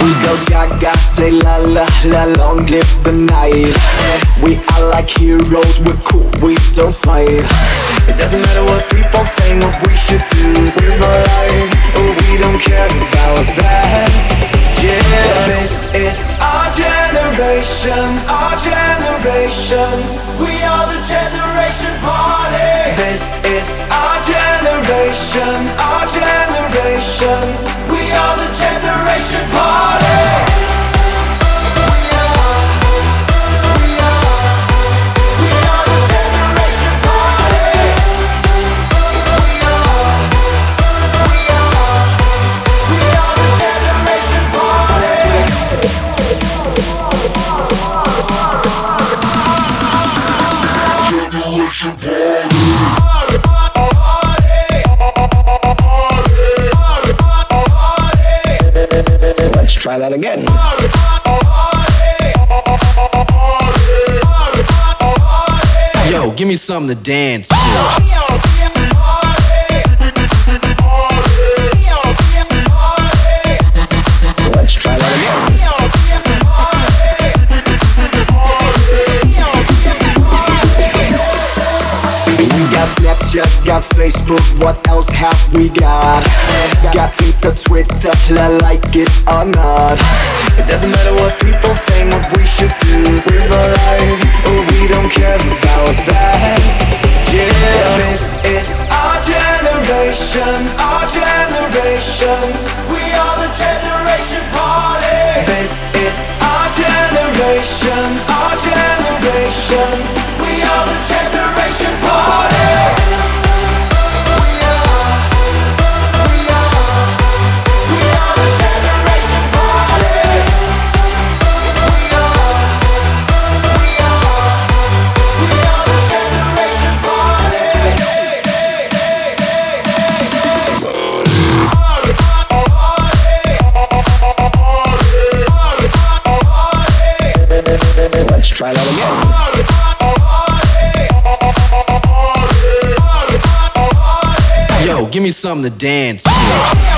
Go gaga, say la la la, long live the night. We are like heroes, we're cool, we don't fight. It doesn't matter what people think, what we should do with our life. Oh, we don't care about that. Yeah, this is our generation, our generation. We are the generation party. This is our generation, our generation. We are the generation party. Let's try that again. Yo, give me something to dance to. Let's try that again. We got Snapchat, got Facebook, what else have we got? Got Insta, Twitter, like it or not. It doesn't matter what people think, what we should do with our life. Oh, we don't care about that. Yeah, this is our generation, our generation. We are the generation party. This is our generation, our generation. We are the generation party. Let's try that again. Yo, give me something to dance to.